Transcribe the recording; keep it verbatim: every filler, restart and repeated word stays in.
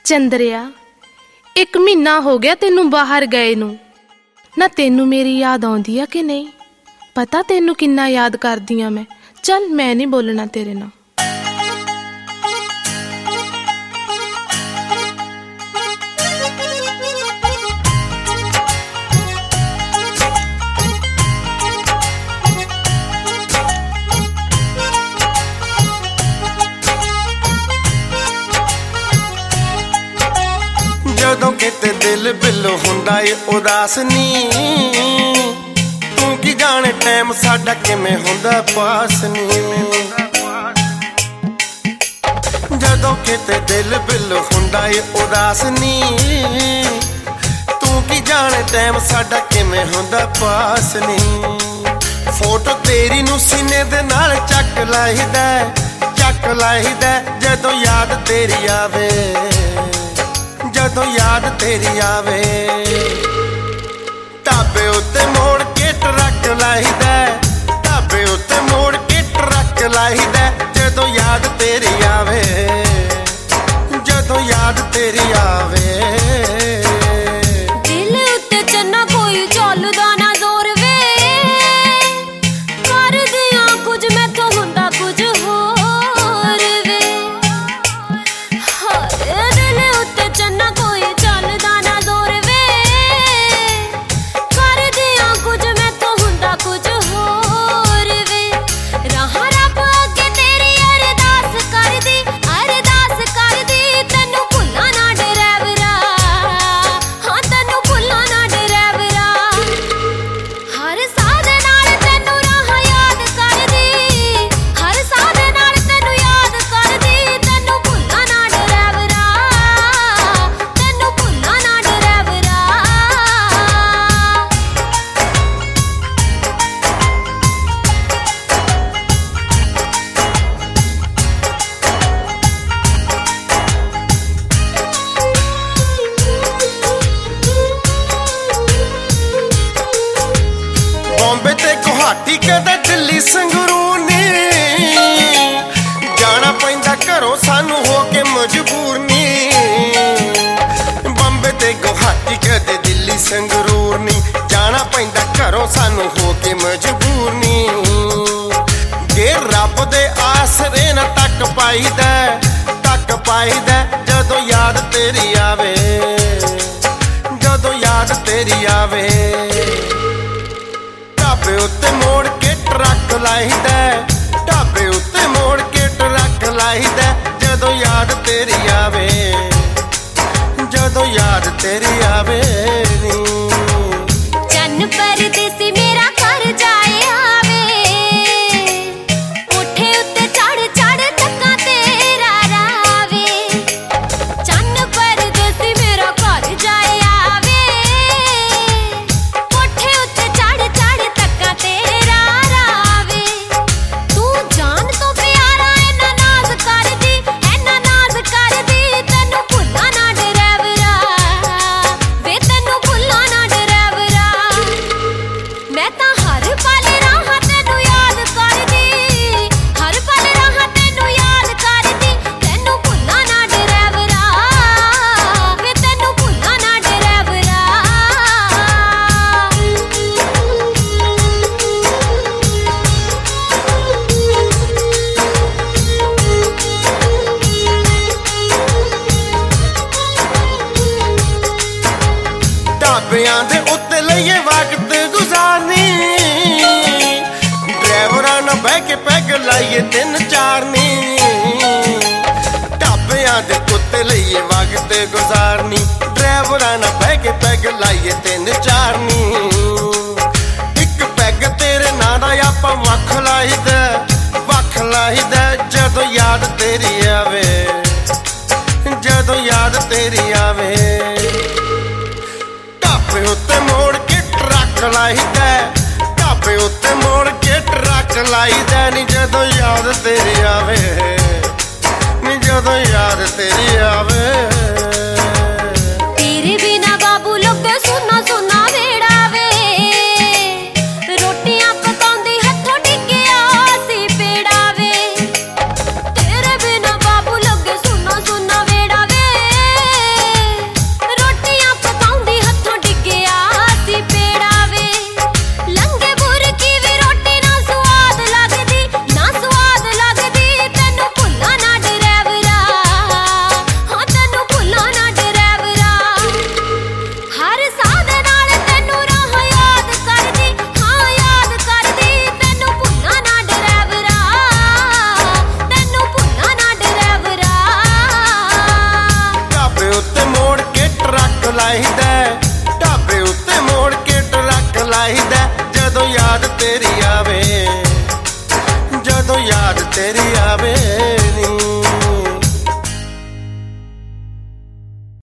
चंद्रिया एक महीना हो गया तेनू बाहर गए नू, ना तेनू मेरी याद आउंदी आ कि नहीं? पता तेनू किन्ना याद करदी आ मैं। चल मैं नहीं बोलना तेरे नाल। जदों किते दिल बिलो हुंदा ए उदास नी, तू की जाने टाइम साडा किवें हुंदा पास नी। जदों किते दिल बिलो हुंदा ए उदास नी, तू की जाने टाइम साडा किवें हुंदा पास नी। फोटो तेरी नू सीने दे नाल चक लाईदा चक लाईदा, जदों याद तेरी आवे जदों याद तेरी आवे। ढाबे उत्ते मोड़ के ट्रक लाईदा, ढाबे उत्ते मोड़ के ट्रक लाईदा, जदों याद तेरी आवे जदों याद तेरी आवे। दिल उत्ते चन्ना कोई चलदा ना जोर वे, कर दियां कुछ मैं तो हुंदा कुछ होर वे। हाय दिल उत्ते चन्ना कोई चलदा ना जोर वे, कर दियां कुछ मैं तो हुंदा कुछ होर वे। राह रब अगे तेरी अरदास करदी अरदास करदी, तैनू भुल्ला ना डरावरा, हाँ तैनू भुल्ला ना डरावरा। हर साध नाल तैनू राह याद करदी, हर साध नाल तैनू याद करदी, तैनू भुल्ला ना डरावरा, तैनू भुल्ला ना डरावरा। बॉम्बे ते गुवाहाटी कदे दिल्ली संगरूर नी, जाना पैंदा घरों सानू हो के मजबूर नी। बॉम्बे ते गुवाहाटी कदे दिल्ली संगरूर नी, जाना पैंदा घरों सानू हो के मजबूर नी। जे रब दे आसरे न तक पाईदा तक पाईदा, जदों याद तेरी आवे जदों याद तेरी आवे। ढाबे उत्ते मोड़ के ट्रक लाईदा, ढाबे उत्ते मोड़ के ट्रक लाईदा, जदों याद तेरी आवे जदों याद तेरी आवे नी। चन्न परदेसी मेरा घर जाए आवे, कोठे उत्ते चढ़ चढ़ तक्कां तेरा रावे। चन्न परदेसी मेरा घर जाए आवे, कोठे उत्ते चढ़ चढ़ तक्कां तेरा रावे। तू जान तो प्यारा इन्ना नाज करदी इन्ना नाज करदी, तैनू भुल्ला ना डरावरा, वे तैनू भुल्ला ना डरावरा। मैं तां हर पल राह तैनू याद करदी, हर पल राह तैनू याद करदी, तैनू भुल्ला ना डरावरा, वे तैनू भुल्ला ना डरावरा। ढाबियां दे उत्ते लईए वक्त गुजारनी, ड्राइवरां नाल बह के पैग लाइए तिन चार नी। ढाबियां दे उत्ते लईए वक्त गुजारनी, ड्राइवरां नाल बह के पैग लाइए तिन चार नी। इक पैग तेरे नां दा आपां वख लाईदा वख लाईदा, जदों याद तेरी आवे जदों याद तेरी आवे। ढाबे उत्ते मोड़ के ट्रक लाईदा, ढाबे उत्ते मोड़ के ट्रक लाईदा नी, जदों याद तेरी आवे नी, जदों याद तेरी आवे। तेरे बिना बाबू लोगे सुना सुना वेड़ा वे, रोटियां पकाउंदी हत्थों टिकिया सी पेड़ा वे। तेरे बिना बाबू लोगे सुना सुना वेड़ा वे, ਯਾਦ ਤੇਰੀ ਆਵੇ, ਜਦੋਂ ਯਾਦ ਤੇਰੀ ਆਵੇ